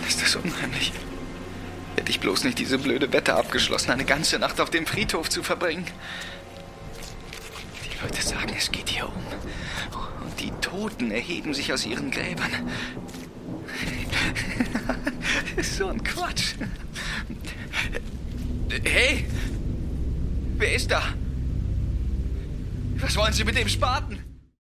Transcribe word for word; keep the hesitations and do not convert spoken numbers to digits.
Ist das unheimlich. Hätte ich bloß nicht diese blöde Wette abgeschlossen, eine ganze Nacht auf dem Friedhof zu verbringen. Die Leute sagen, es geht hier um. Und die Toten erheben sich aus ihren Gräbern. So ein Quatsch. Hey! Wer ist da? Was wollen Sie mit dem Spaten?